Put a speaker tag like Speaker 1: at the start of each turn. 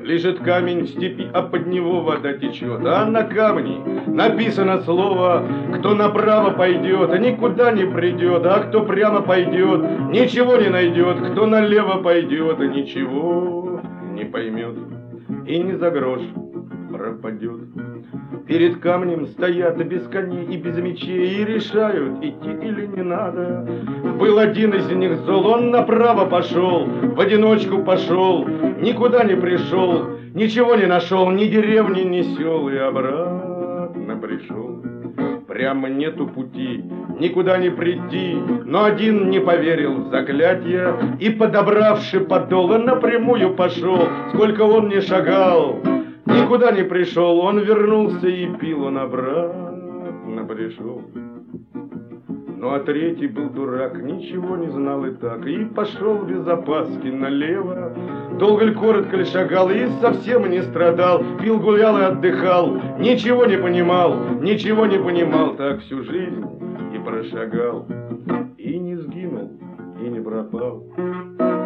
Speaker 1: Лежит камень в степи, а под него вода течет, а на камне написано слово: кто направо пойдет, никуда не придет, а кто прямо пойдет, ничего не найдет, кто налево пойдет, ничего не поймет и ни за грош пропадет. Перед камнем стоят без коней и без мечей и решают, идти или не надо. Был один из них зол, он направо пошел, в одиночку пошел, никуда не пришел, ничего не нашел, ни деревни, ни сел, и обратно пришел. Прямо нету пути, никуда не прийти, но один не поверил в заклятие и, подобравши подол, напрямую пошел. Сколько он не шагал, никуда не пришел, он вернулся и пил, он обратно пришел. Ну а третий был дурак, ничего не знал и так, и пошел без опаски налево. Долго ли, коротко ли шагал, и совсем не страдал, пил, гулял и отдыхал, ничего не понимал, так всю жизнь и прошагал, и не сгинул, и не пропал.